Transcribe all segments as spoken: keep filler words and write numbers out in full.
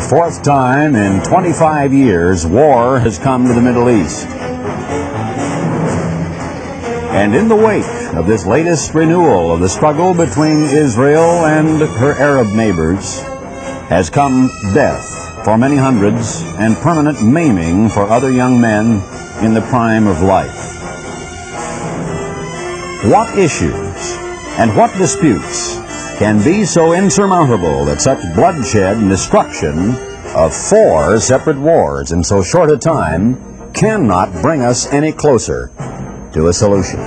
fourth time in twenty-five years, war has come to the Middle East. And in the wake of this latest renewal of the struggle between Israel and her Arab neighbors has come death for many hundreds and permanent maiming for other young men in the prime of life. What issues and what disputes can be so insurmountable that such bloodshed and destruction of four separate wars in so short a time cannot bring us any closer to a solution?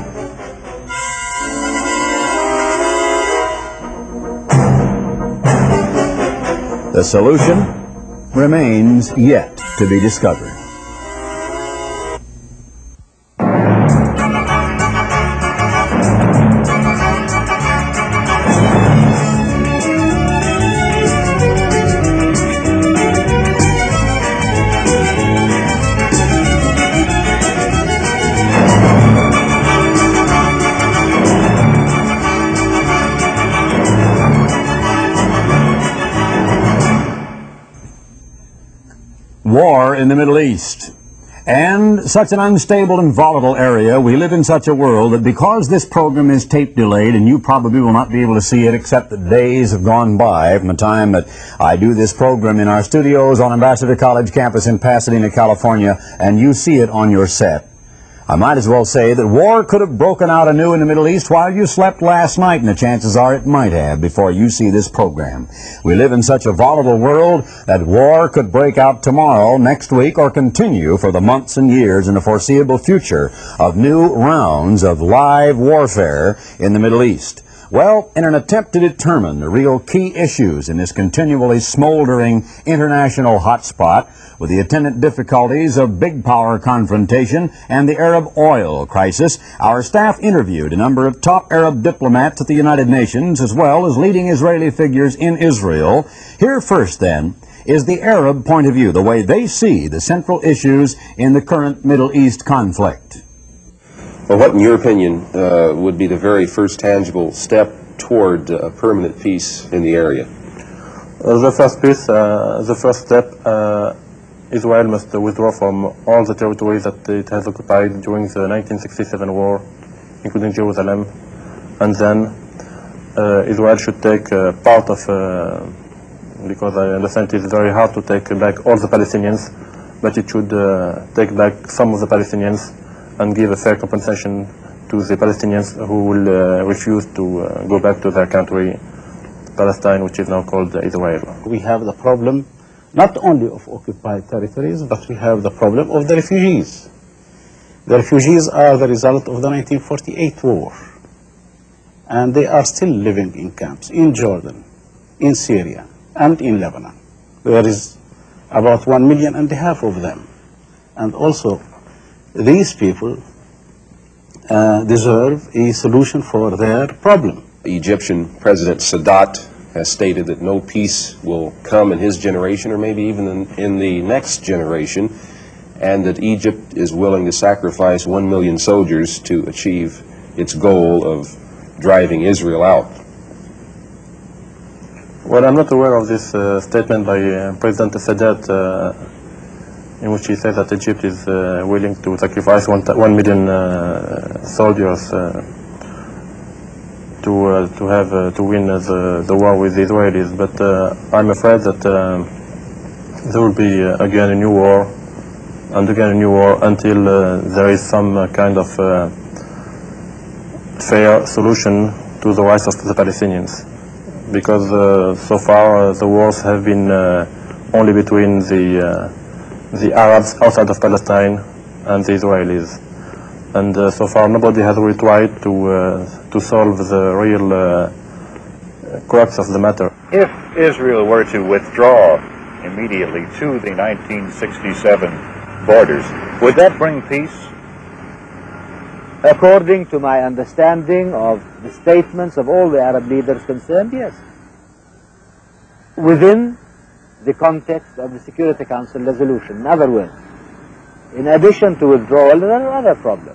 The solution remains yet to be discovered. War in the Middle East. And such an unstable and volatile area, we live in such a world that because this program is tape delayed, and you probably will not be able to see it except that days have gone by from the time that I do this program in our studios on Ambassador College campus in Pasadena, California, and you see it on your set. I might as well say that war could have broken out anew in the Middle East while you slept last night, and the chances are it might have before you see this program. We live in such a volatile world that war could break out tomorrow, next week, or continue for the months and years in the foreseeable future of new rounds of live warfare in the Middle East. Well, in an attempt to determine the real key issues in this continually smoldering international hotspot, with the attendant difficulties of big power confrontation and the Arab oil crisis, our staff interviewed a number of top Arab diplomats at the United Nations, as well as leading Israeli figures in Israel. Here first, then, is the Arab point of view, the way they see the central issues in the current Middle East conflict. Well, what, in your opinion, uh, would be the very first tangible step toward uh, permanent peace in the area? Uh, the first peace, uh, the first step, uh, Israel must withdraw from all the territories that it has occupied during the nineteen sixty-seven war, including Jerusalem, and then uh, Israel should take uh, part of, uh, because I understand it is very hard to take back all the Palestinians, but it should uh, take back some of the Palestinians and give a fair compensation to the Palestinians who will uh, refuse to uh, go back to their country, Palestine, which is now called Israel. We have the problem not only of occupied territories, but we have the problem of the refugees. The refugees are the result of the nineteen forty-eight war, and they are still living in camps in Jordan, in Syria, and in Lebanon. There is about one million and a half of them. And also, these people uh, deserve a solution for their problem. Egyptian President Sadat has stated that no peace will come in his generation, or maybe even in, in the next generation, and that Egypt is willing to sacrifice one million soldiers to achieve its goal of driving Israel out. Well, I'm not aware of this uh, statement by uh, President Sadat, uh, in which he says that Egypt is uh, willing to sacrifice one, one million uh, soldiers uh, to uh, to have uh, to win uh, the the war with the Israelis. But uh, I'm afraid that uh, there will be uh, again a new war, and again a new war, until uh, there is some uh, kind of uh, fair solution to the rights of the Palestinians. Because uh, so far uh, the wars have been uh, only between the uh, the Arabs outside of Palestine and the Israelis, and uh, so far nobody has really tried to uh, to solve the real uh, crux of the matter. If Israel were to withdraw immediately to the nineteen sixty-seven borders, would that bring peace? According to my understanding of the statements of all the Arab leaders concerned, yes. Within the context of the Security Council resolution. In other words, in addition to withdrawal, there are other problems.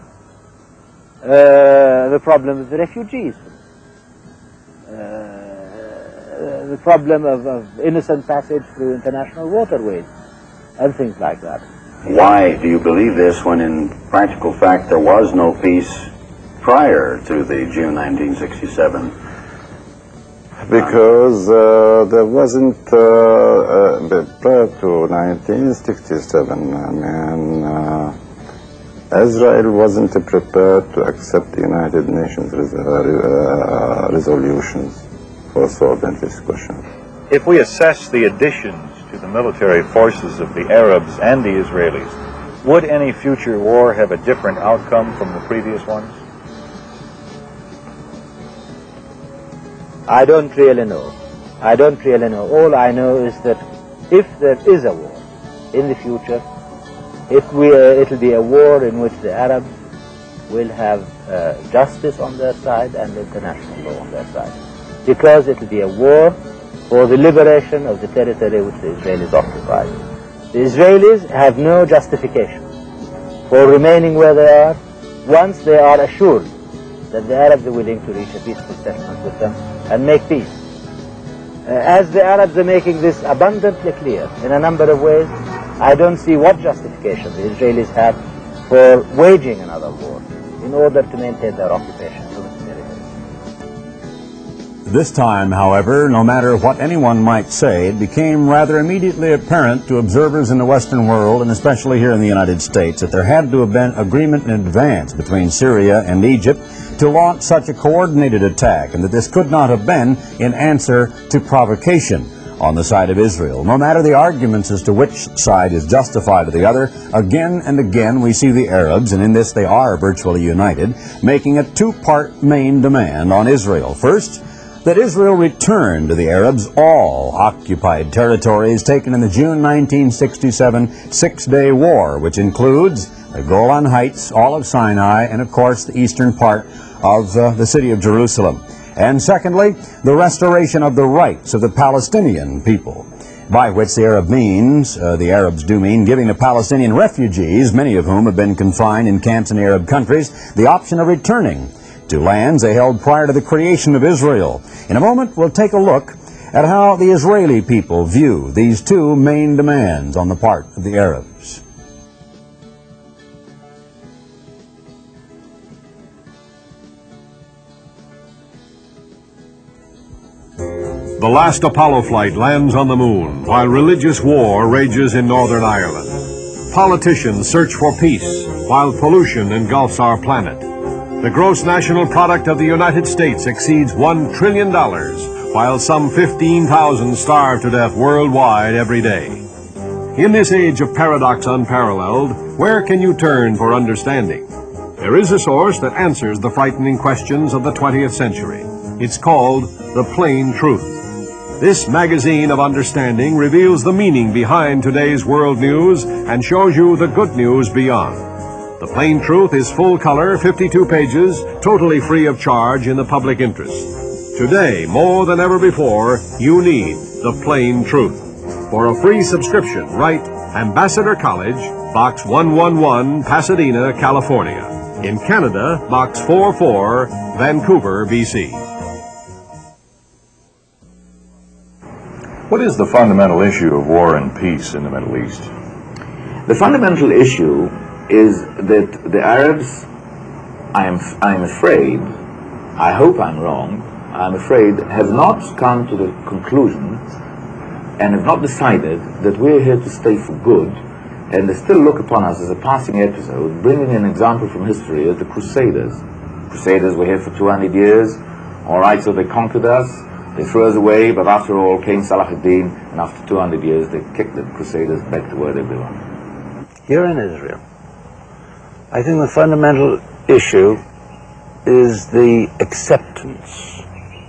Uh, the problem of the refugees. Uh, the problem of, of innocent passage through international waterways and things like that. Why do you believe this when in practical fact there was no peace prior to the June nineteen sixty-seven? Because uh, there wasn't, uh, uh, prior to nineteen sixty-seven, I mean, uh, Israel wasn't prepared to accept the United Nations res uh, resolutions for solving this question. If we assess the additions to the military forces of the Arabs and the Israelis, would any future war have a different outcome from the previous ones? I don't really know. I don't really know. All I know is that if there is a war in the future, it will, it'll be a war in which the Arabs will have uh, justice on their side and international law on their side. Because it'll be a war for the liberation of the territory which the Israelis occupy. The Israelis have no justification for remaining where they are once they are assured that the Arabs are willing to reach a peaceful settlement with them and make peace. Uh, as the Arabs are making this abundantly clear in a number of ways, I don't see what justification the Israelis have for waging another war in order to maintain their occupation of the territory. This time, however, no matter what anyone might say, it became rather immediately apparent to observers in the Western world, and especially here in the United States, that there had to have been agreement in advance between Syria and Egypt to launch such a coordinated attack, and that this could not have been in answer to provocation on the side of Israel. No matter the arguments as to which side is justified or the other, again and again we see the Arabs, and in this they are virtually united, making a two-part main demand on Israel. First, that Israel return to the Arabs all occupied territories taken in the June nineteen sixty-seven Six-Day War, which includes the Golan Heights, all of Sinai, and of course the eastern part of uh, the city of Jerusalem. And secondly, the restoration of the rights of the Palestinian people, by which the Arab means, uh, the Arabs do mean, giving the Palestinian refugees, many of whom have been confined in camps in Arab countries, the option of returning to lands they held prior to the creation of Israel. In a moment, we'll take a look at how the Israeli people view these two main demands on the part of the Arabs. The last Apollo flight lands on the moon, while religious war rages in Northern Ireland. Politicians search for peace, while pollution engulfs our planet. The gross national product of the United States exceeds one trillion dollars, while some fifteen thousand starve to death worldwide every day. In this age of paradox unparalleled, where can you turn for understanding? There is a source that answers the frightening questions of the twentieth century. It's called The Plain Truth. This magazine of understanding reveals the meaning behind today's world news and shows you the good news beyond. The Plain Truth is full color, fifty-two pages, totally free of charge in the public interest. Today, more than ever before, you need The Plain Truth. For a free subscription, write Ambassador College, Box one one one, Pasadena, California. In Canada, Box four four, Vancouver, B C. What is the fundamental issue of war and peace in the Middle East? The fundamental issue is that the Arabs, I am, I am afraid, I hope I'm wrong, I'm afraid, have not come to the conclusion and have not decided that we're here to stay for good, and they still look upon us as a passing episode, bringing an example from history as the Crusaders. Crusaders were here for two hundred years, all right, so they conquered us, they threw us away, but after all came Salah ad-Din, and after two hundred years they kicked the Crusaders back to where they belong. Here in Israel, I think the fundamental issue is the acceptance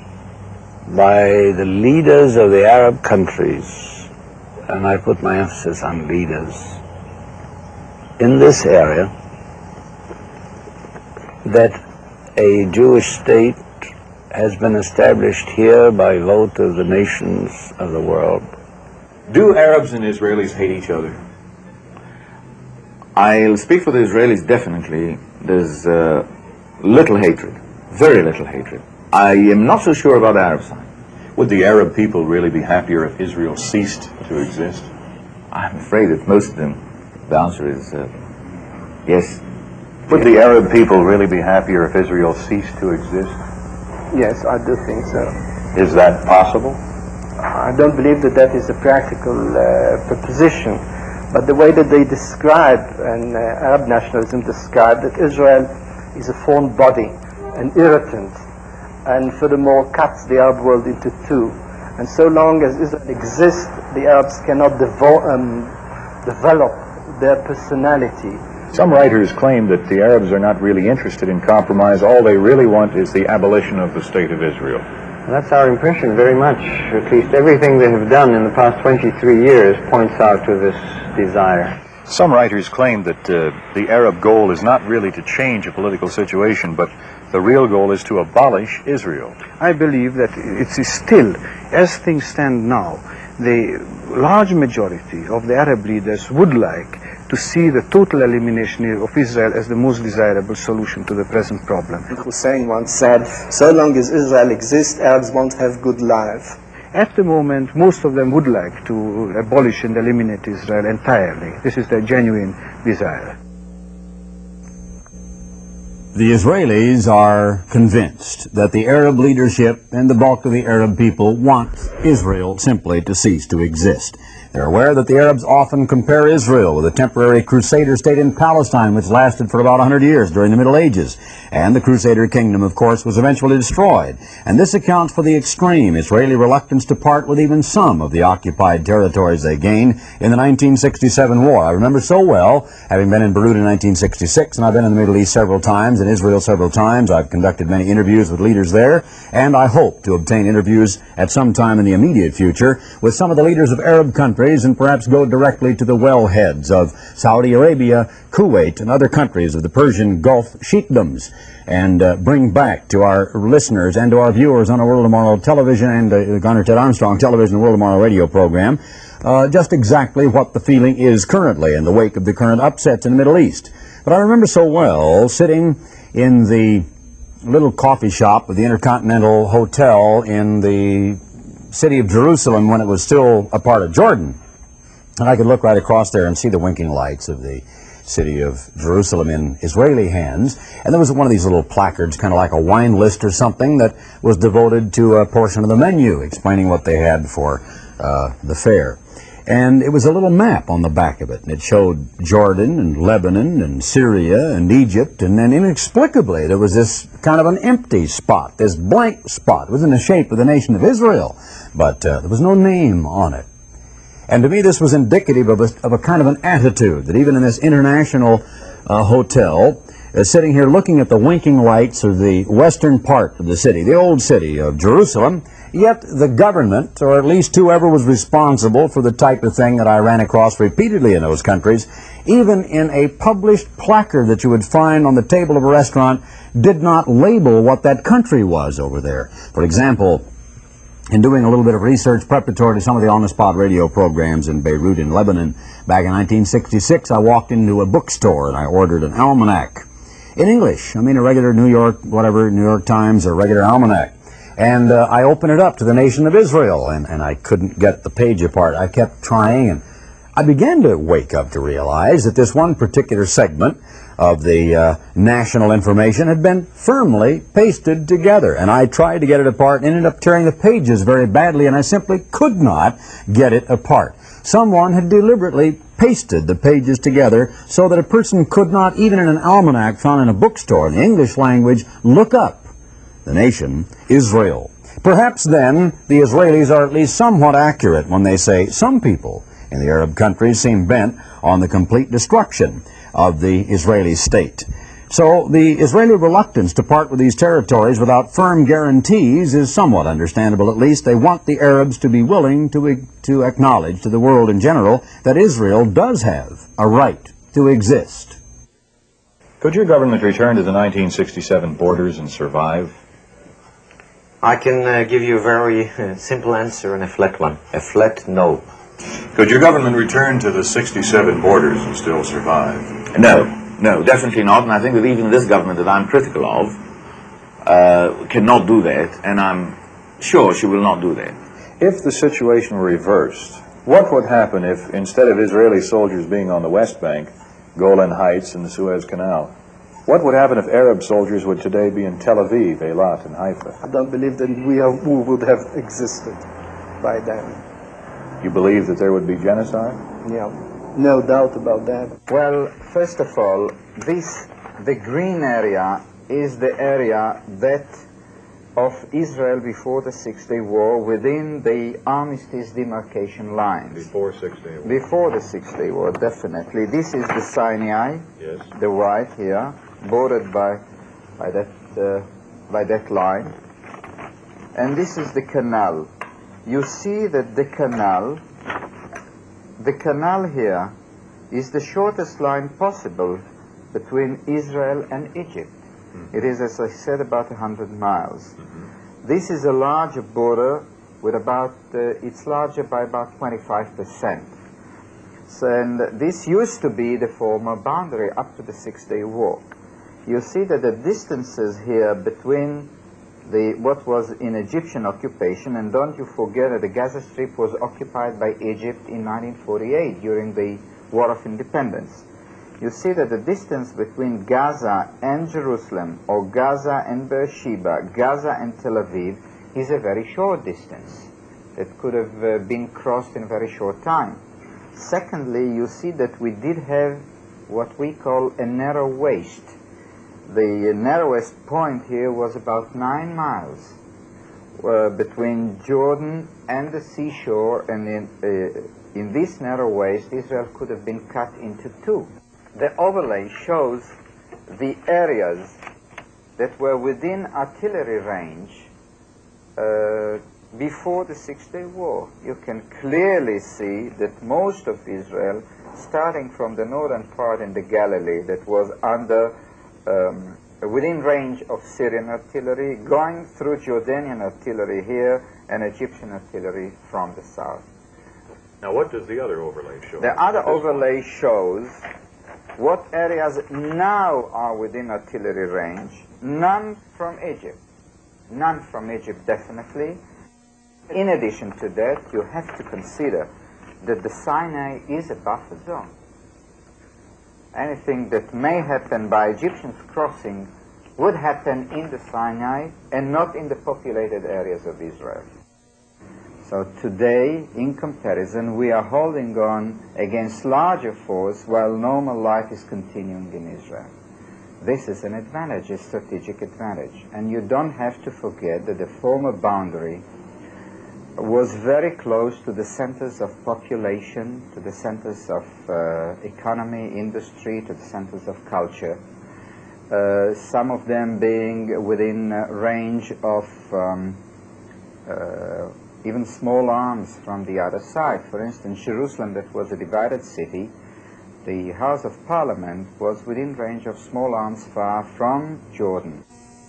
by the leaders of the Arab countries, and I put my emphasis on leaders, in this area, that a Jewish state has been established here by vote of the nations of the world. Do Arabs and Israelis hate each other? I'll speak for the Israelis definitely. There's uh, little hatred, very little hatred. I am not so sure about the Arab side. Would the Arab people really be happier if Israel ceased to exist? I'm afraid that most of them, the answer is uh, yes. Would the Arab people really be happier if Israel ceased to exist? Yes, I do think so. Is that possible? I don't believe that that is a practical uh, proposition, but the way that they describe, and uh, Arab nationalism describe, that Israel is a foreign body, an irritant, and furthermore cuts the Arab world into two. And so long as Israel exists, the Arabs cannot devo um, develop their personality. Some writers claim that the Arabs are not really interested in compromise. All they really want is the abolition of the State of Israel. That's our impression, very much. At least everything they have done in the past twenty-three years points out to this desire. Some writers claim that uh, the Arab goal is not really to change a political situation, but the real goal is to abolish Israel. I believe that it is still, as things stand now, the large majority of the Arab leaders would like to see the total elimination of Israel as the most desirable solution to the present problem. Hussein once said, so long as Israel exists, Arabs won't have good life. At the moment, most of them would like to abolish and eliminate Israel entirely. This is their genuine desire. The Israelis are convinced that the Arab leadership and the bulk of the Arab people want Israel simply to cease to exist. They're aware that the Arabs often compare Israel with a temporary Crusader state in Palestine, which lasted for about one hundred years during the Middle Ages. And the Crusader kingdom, of course, was eventually destroyed. And this accounts for the extreme Israeli reluctance to part with even some of the occupied territories they gained in the nineteen sixty-seven war. I remember so well, having been in Beirut in nineteen sixty-six, and I've been in the Middle East several times, in Israel several times. I've conducted many interviews with leaders there, and I hope to obtain interviews at some time in the immediate future with some of the leaders of Arab countries, and perhaps go directly to the wellheads of Saudi Arabia, Kuwait, and other countries of the Persian Gulf sheikdoms, and uh, bring back to our listeners and to our viewers on our World Tomorrow television and uh, Gunnar Ted Armstrong television World Tomorrow radio program uh, just exactly what the feeling is currently in the wake of the current upsets in the Middle East. But I remember so well sitting in the little coffee shop of the Intercontinental Hotel in the city of Jerusalem when it was still a part of Jordan. And I could look right across there and see the winking lights of the city of Jerusalem in Israeli hands. And there was one of these little placards, kind of like a wine list or something, that was devoted to a portion of the menu, explaining what they had for uh, the fare. And it was a little map on the back of it, and it showed Jordan and Lebanon and Syria and Egypt, and then inexplicably there was this kind of an empty spot, this blank spot. It was in the shape of the nation of Israel, but uh, there was no name on it. And to me this was indicative of a, of a kind of an attitude that even in this international uh, hotel, uh, sitting here looking at the winking lights of the western part of the city, the old city of Jerusalem, yet the government, or at least whoever was responsible for the type of thing that I ran across repeatedly in those countries, even in a published placard that you would find on the table of a restaurant, did not label what that country was over there. For example, in doing a little bit of research preparatory to some of the on-the-spot radio programs in Beirut in Lebanon back in nineteen sixty-six, I walked into a bookstore and I ordered an almanac in English. I mean a regular New York, whatever, New York Times or regular almanac. And uh, I opened it up to the nation of Israel, and, and I couldn't get the page apart. I kept trying, and I began to wake up to realize that this one particular segment of the uh, national information had been firmly pasted together. And I tried to get it apart and ended up tearing the pages very badly, and I simply could not get it apart. Someone had deliberately pasted the pages together so that a person could not, even in an almanac found in a bookstore in the English language, look up the nation Israel. Perhaps then the Israelis are at least somewhat accurate when they say some people in the Arab countries seem bent on the complete destruction of the Israeli state. So the Israeli reluctance to part with these territories without firm guarantees is somewhat understandable. At least they want the Arabs to be willing to, to acknowledge to the world in general that Israel does have a right to exist. Could your government return to the nineteen sixty-seven borders and survive? I can uh, give you a very uh, simple answer and a flat one. A flat no. Could your government return to the sixty-seven borders and still survive? No, no, definitely not. And I think that even this government that I'm critical of uh, cannot do that. And I'm Sure, she will not do that. If the situation were reversed, what would happen if, instead of Israeli soldiers being on the West Bank, Golan Heights and the Suez Canal, what would happen if Arab soldiers would today be in Tel Aviv, Eilat, and Haifa? I don't believe that we, are, we would have existed by then. You believe that there would be genocide? Yeah, no doubt about that. Well, first of all, this, the green area is the area that of Israel before the Six-Day War within the armistice demarcation lines. Before Six-Day War. Before the Six-Day War, definitely. This is the Sinai, yes, the white here, bordered by, by, that, uh, by that line. And this is the canal. You see that the canal, the canal here is the shortest line possible between Israel and Egypt. It is, as I said, about one hundred miles. Mm-hmm. This is a larger border with about, uh, it's larger by about twenty-five percent. So, and this used to be the former boundary up to the Six-Day War. You see that the distances here between the, what was in Egyptian occupation, and don't you forget that the Gaza Strip was occupied by Egypt in nineteen forty-eight during the War of Independence. You see that the distance between Gaza and Jerusalem, or Gaza and Beersheba, Gaza and Tel Aviv, is a very short distance. It could have uh, been crossed in a very short time. Secondly, you see that we did have what we call a narrow waist. The narrowest point here was about nine miles uh, between Jordan and the seashore, and in, uh, in this narrow waist, Israel could have been cut into two. The overlay shows the areas that were within artillery range uh, before the Six-Day War. You can clearly see that most of Israel, starting from the northern part in the Galilee that was under, um, within range of Syrian artillery, going through Jordanian artillery here and Egyptian artillery from the south. Now, what does the other overlay show? The other overlay shows what areas now are within artillery range. None from Egypt. None from Egypt, definitely. In addition to that, you have to consider that the Sinai is a buffer zone. Anything that may happen by Egyptians crossing would happen in the Sinai and not in the populated areas of Israel. So today, in comparison, we are holding on against larger force while normal life is continuing in Israel. This is an advantage, a strategic advantage. And you don't have to forget that the former boundary was very close to the centers of population, to the centers of uh, economy, industry, to the centers of culture, uh, some of them being within uh, range of um, uh, even small arms from the other side. For instance, Jerusalem, that was a divided city, the House of Parliament was within range of small arms far from Jordan.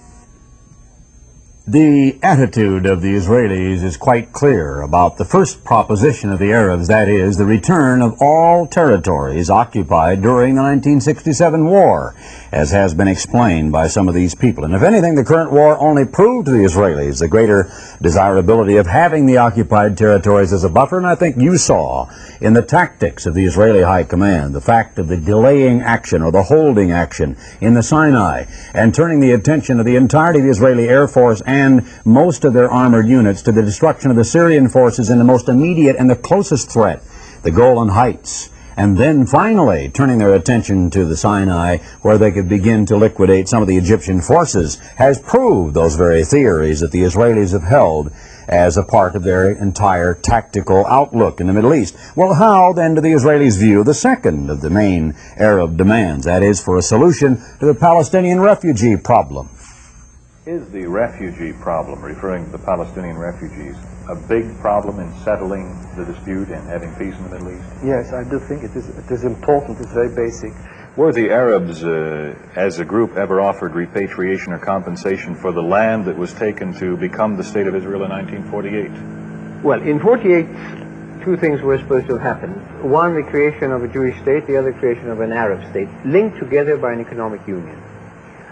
The attitude of the Israelis is quite clear about the first proposition of the Arabs, that is, the return of all territories occupied during the nineteen sixty-seven war, as has been explained by some of these people. And if anything, the current war only proved to the Israelis the greater desirability of having the occupied territories as a buffer, and I think you saw in the tactics of the Israeli High Command, the fact of the delaying action or the holding action in the Sinai, and turning the attention of the entirety of the Israeli Air Force and and most of their armored units to the destruction of the Syrian forces in the most immediate and the closest threat, the Golan Heights, and then finally turning their attention to the Sinai where they could begin to liquidate some of the Egyptian forces, has proved those very theories that the Israelis have held as a part of their entire tactical outlook in the Middle East. Well, how then do the Israelis view the second of the main Arab demands, that is, for a solution to the Palestinian refugee problem? Is the refugee problem, referring to the Palestinian refugees, a big problem in settling the dispute and having peace in the Middle East? Yes, I do think it is, it is important, it's very basic. Were the Arabs, uh, as a group, ever offered repatriation or compensation for the land that was taken to become the State of Israel in nineteen forty-eight? Well, in forty-eight, two things were supposed to happen. One, the creation of a Jewish state, the other, creation of an Arab state, linked together by an economic union.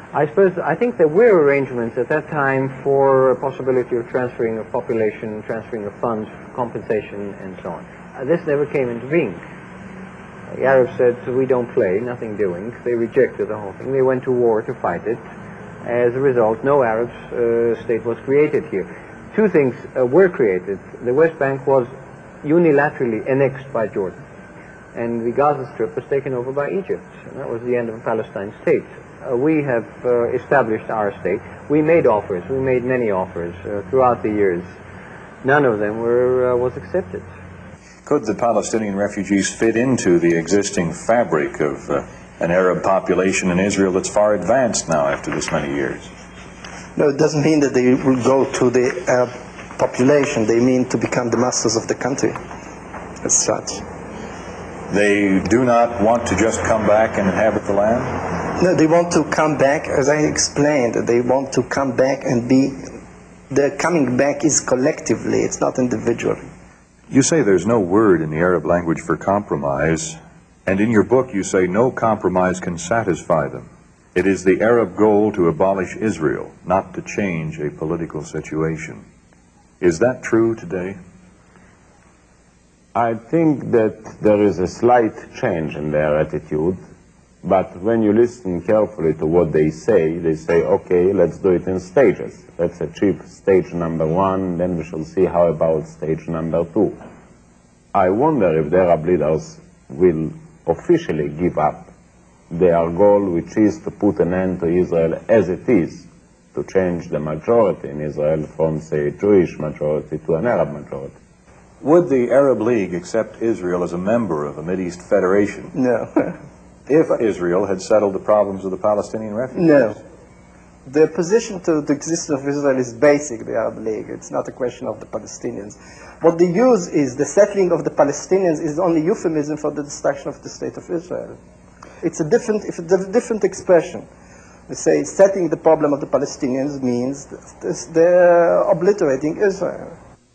I suppose, I think there were arrangements at that time for a possibility of transferring of population, transferring of funds, compensation, and so on. Uh, this never came into being. Uh, the Arabs said, we don't play, nothing doing. They rejected the whole thing. They went to war to fight it. As a result, no Arab uh, state was created here. Two things uh, were created. The West Bank was unilaterally annexed by Jordan, and the Gaza Strip was taken over by Egypt, and that was the end of a Palestine state. Uh, we have uh, established our state. We made offers. We made many offers uh, throughout the years. None of them were uh, was accepted. Could the Palestinian refugees fit into the existing fabric of uh, an Arab population in Israel that's far advanced now after this many years? No, it doesn't mean that they will go to the Arab population. They mean to become the masters of the country as such. They do not want to just come back and inhabit the land? No, they want to come back, as I explained, they want to come back and be, the coming back is collectively, it's not individually. You say there's no word in the Arab language for compromise, and in your book you say no compromise can satisfy them. It is the Arab goal to abolish Israel, not to change a political situation. Is that true today? I think that there is a slight change in their attitude. But when you listen carefully to what they say, they say, okay, let's do it in stages. Let's achieve stage number one, then we shall see how about stage number two. I wonder if the Arab leaders will officially give up their goal, which is to put an end to Israel as it is, to change the majority in Israel from, say, a Jewish majority to an Arab majority. Would the Arab League accept Israel as a member of a Mideast federation? No. If Israel had settled the problems of the Palestinian refugees? No. The position to the existence of Israel is basic, the Arab League. It's not a question of the Palestinians. What they use is the settling of the Palestinians is only euphemism for the destruction of the state of Israel. It's a different, it's a different expression. They say settling the problem of the Palestinians means that they're obliterating Israel.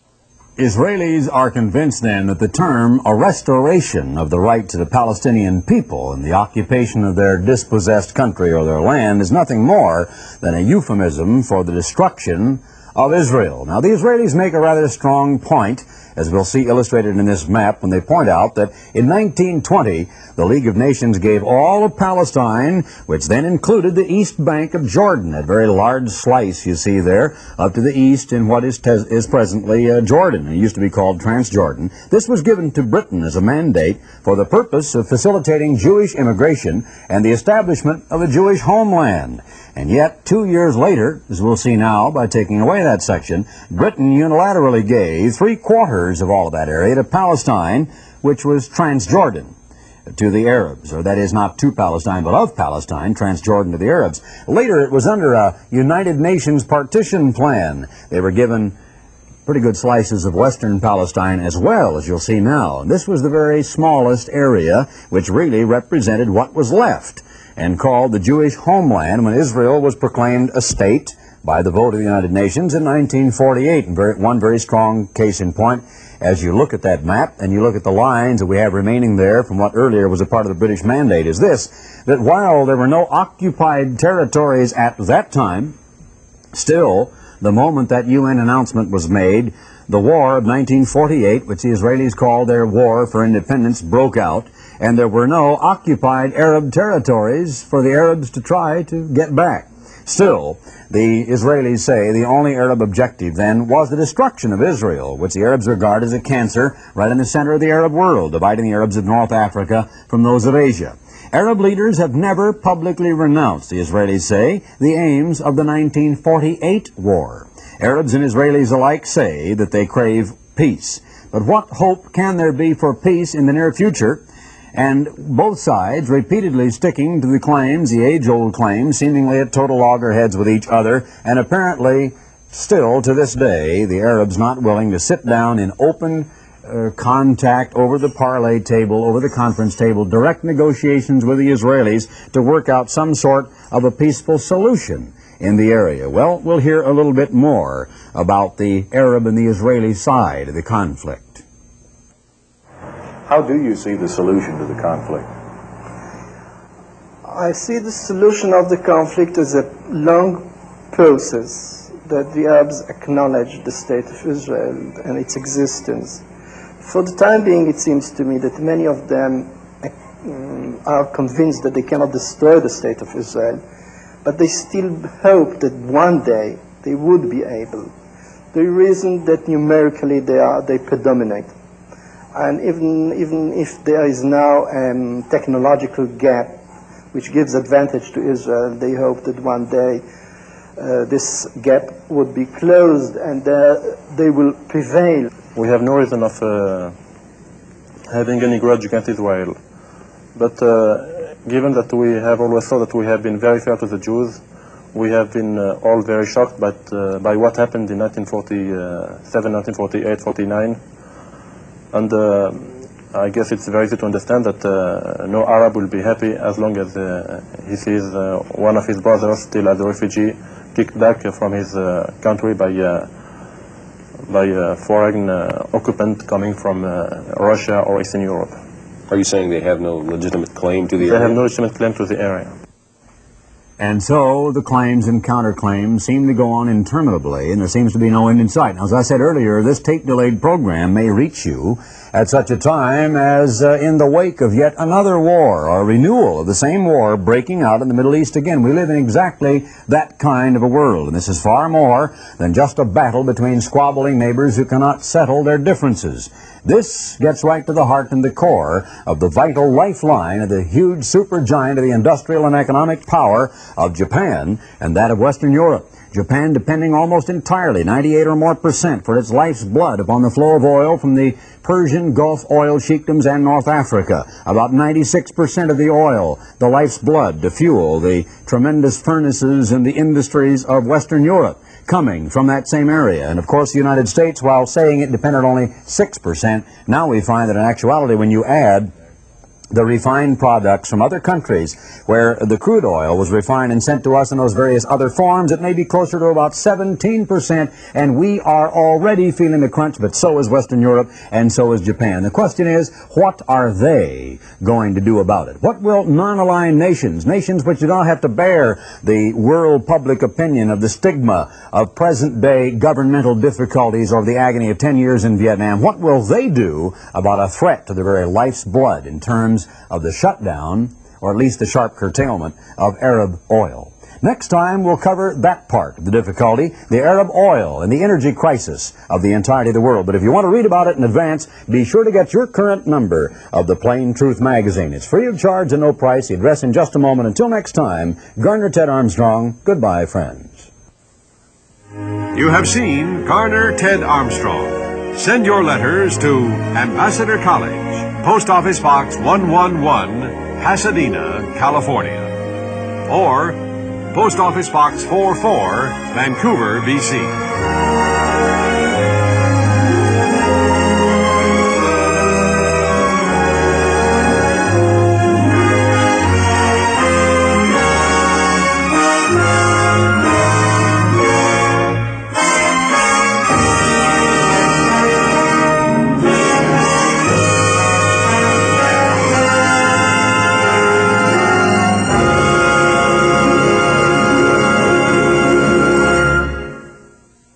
Israelis are convinced then that the term a restoration of the right to the Palestinian people and the occupation of their dispossessed country or their land is nothing more than a euphemism for the destruction of Israel. Now, the Israelis make a rather strong point, as we'll see illustrated in this map, when they point out that in nineteen twenty, the League of Nations gave all of Palestine, which then included the east bank of Jordan, that very large slice you see there, up to the east in what is, is presently uh, Jordan. It used to be called Transjordan. This was given to Britain as a mandate for the purpose of facilitating Jewish immigration and the establishment of a Jewish homeland. And yet, two years later, as we'll see now by taking away that section, Britain unilaterally gave three-quarters of all of that area to Palestine, which was Transjordan, to the Arabs, or that is not to Palestine, but of Palestine, Transjordan to the Arabs. Later, it was under a United Nations partition plan. They were given pretty good slices of western Palestine as well, as you'll see now. And this was the very smallest area, which really represented what was left, and called the Jewish homeland when Israel was proclaimed a state by the vote of the United Nations in nineteen forty-eight. And very, one very strong case in point, as you look at that map and you look at the lines that we have remaining there from what earlier was a part of the British mandate, is this, that while there were no occupied territories at that time, still, the moment that U N announcement was made, the war of nineteen forty-eight, which the Israelis called their war for independence, broke out, and there were no occupied Arab territories for the Arabs to try to get back. Still, the Israelis say the only Arab objective then was the destruction of Israel, which the Arabs regard as a cancer right in the center of the Arab world, dividing the Arabs of North Africa from those of Asia. Arab leaders have never publicly renounced, the Israelis say, the aims of the nineteen forty-eight war. Arabs and Israelis alike say that they crave peace. But what hope can there be for peace in the near future? And both sides repeatedly sticking to the claims, the age-old claims, seemingly at total loggerheads with each other, and apparently still to this day, the Arabs not willing to sit down in open uh, contact over the parley table, over the conference table, direct negotiations with the Israelis to work out some sort of a peaceful solution in the area. Well, we'll hear a little bit more about the Arab and the Israeli side of the conflict. How do you see the solution to the conflict? I see the solution of the conflict as a long process that the Arabs acknowledge the state of Israel and its existence. For the time being, it seems to me that many of them um, are convinced that they cannot destroy the state of Israel, but they still hope that one day they would be able. The reason that numerically they are they predominate, and even even if there is now a um, technological gap which gives advantage to Israel, they hope that one day uh, this gap would be closed and uh, they will prevail. We have no reason of uh, having any grudge against Israel, but uh, given that we have always thought that we have been very fair to the Jews, we have been uh, all very shocked by, uh, by what happened in nineteen forty-seven, nineteen forty-eight, forty-nine, and uh, I guess it's very easy to understand that uh, no Arab will be happy as long as uh, he sees uh, one of his brothers still as a refugee, kicked back from his uh, country by uh, by a foreign uh, occupant coming from uh, Russia or Eastern Europe. Are you saying they have no legitimate claim to the They area? have no legitimate claim to the area. And so the claims and counterclaims seem to go on interminably, and there seems to be no end in sight. Now, as I said earlier, this tape-delayed program may reach you at such a time as uh, in the wake of yet another war, or a renewal of the same war breaking out in the Middle East again. We live in exactly that kind of a world, and this is far more than just a battle between squabbling neighbors who cannot settle their differences. This gets right to the heart and the core of the vital lifeline of the huge supergiant of the industrial and economic power of Japan and that of Western Europe. Japan depending almost entirely, ninety-eight or more percent, for its life's blood upon the flow of oil from the Persian Gulf oil sheikdoms and North Africa. About ninety-six percent of the oil, the life's blood to fuel the tremendous furnaces and the industries of Western Europe, coming from that same area. And of course the United States, while saying it depended only six percent, now we find that in actuality when you add the refined products from other countries where the crude oil was refined and sent to us in those various other forms, it may be closer to about seventeen percent, and we are already feeling the crunch, but so is Western Europe and so is Japan. The question is, what are they going to do about it? What will non-aligned nations, nations which do not have to bear the world public opinion of the stigma of present-day governmental difficulties or the agony of ten years in Vietnam, what will they do about a threat to their very life's blood in terms of the shutdown, or at least the sharp curtailment, of Arab oil? Next time, we'll cover that part of the difficulty, the Arab oil and the energy crisis of the entirety of the world. But if you want to read about it in advance, be sure to get your current number of the Plain Truth magazine. It's free of charge and no price. The address in just a moment. Until next time, Garner Ted Armstrong, goodbye, friends. You have seen Garner Ted Armstrong. Send your letters to Ambassador College, Post Office Box one one one, Pasadena, California. Or Post Office Box four four, Vancouver, B C